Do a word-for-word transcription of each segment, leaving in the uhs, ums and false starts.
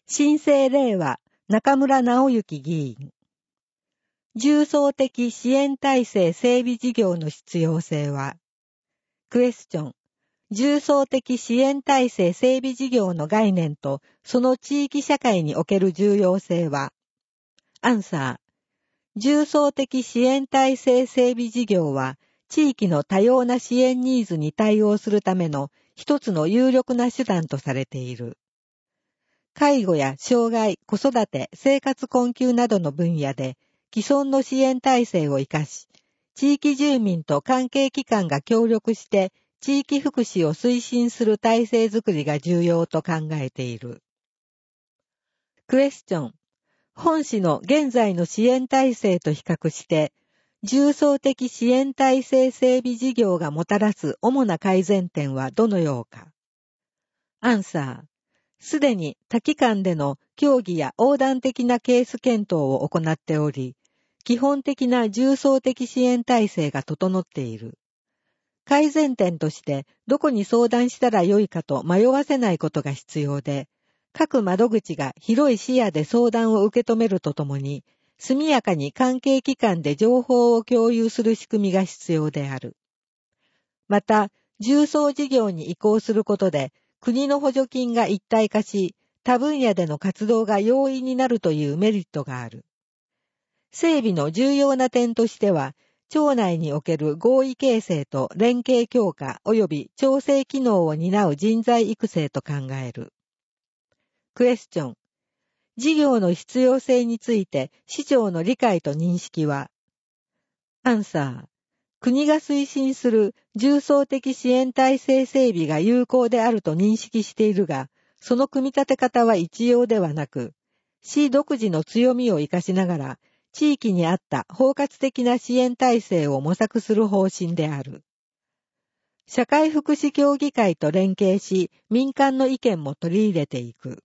新生令和中村直之議員。重層的支援体制整備事業の必要性は、クエスチョン。重層的支援体制整備事業の概念とその地域社会における重要性は、アンサー。重層的支援体制整備事業は、地域の多様な支援ニーズに対応するための一つの有力な手段とされている。介護や障害、子育て、生活困窮などの分野で既存の支援体制を生かし、地域住民と関係機関が協力して地域福祉を推進する体制づくりが重要と考えている。クエスチョン。本市の現在の支援体制と比較して、重層的支援体制整備事業がもたらす主な改善点はどのようか。アンサー。すでに多機関での協議や横断的なケース検討を行っており、基本的な重層的支援体制が整っている。改善点としてどこに相談したらよいかと迷わせないことが必要で、各窓口が広い視野で相談を受け止めるとともに、速やかに関係機関で情報を共有する仕組みが必要である。また、重層事業に移行することで、国の補助金が一体化し、他分野での活動が容易になるというメリットがある。整備の重要な点としては、町内における合意形成と連携強化及び調整機能を担う人材育成と考える。クエスチョン。事業の必要性について市長の理解と認識は？アンサー。国が推進する重層的支援体制整備が有効であると認識しているが、その組み立て方は一様ではなく、市独自の強みを生かしながら、地域に合った包括的な支援体制を模索する方針である。社会福祉協議会と連携し、民間の意見も取り入れていく。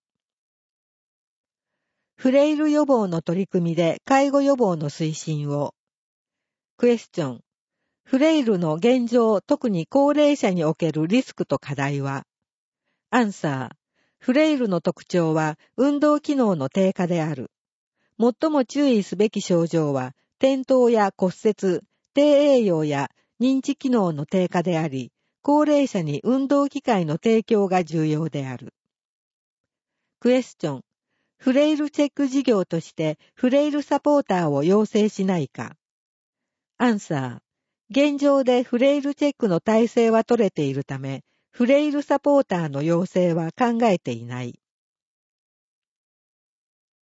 フレイル予防の取り組みで介護予防の推進を。クエスチョン。フレイルの現状、特に高齢者におけるリスクと課題は？アンサー。フレイルの特徴は運動機能の低下である。最も注意すべき症状は転倒や骨折、低栄養や認知機能の低下であり、高齢者に運動機会の提供が重要である。クエスチョン。フレイルチェック事業としてフレイルサポーターを要請しないか？アンサー。現状でフレイルチェックの体制は取れているため、フレイルサポーターの要請は考えていない。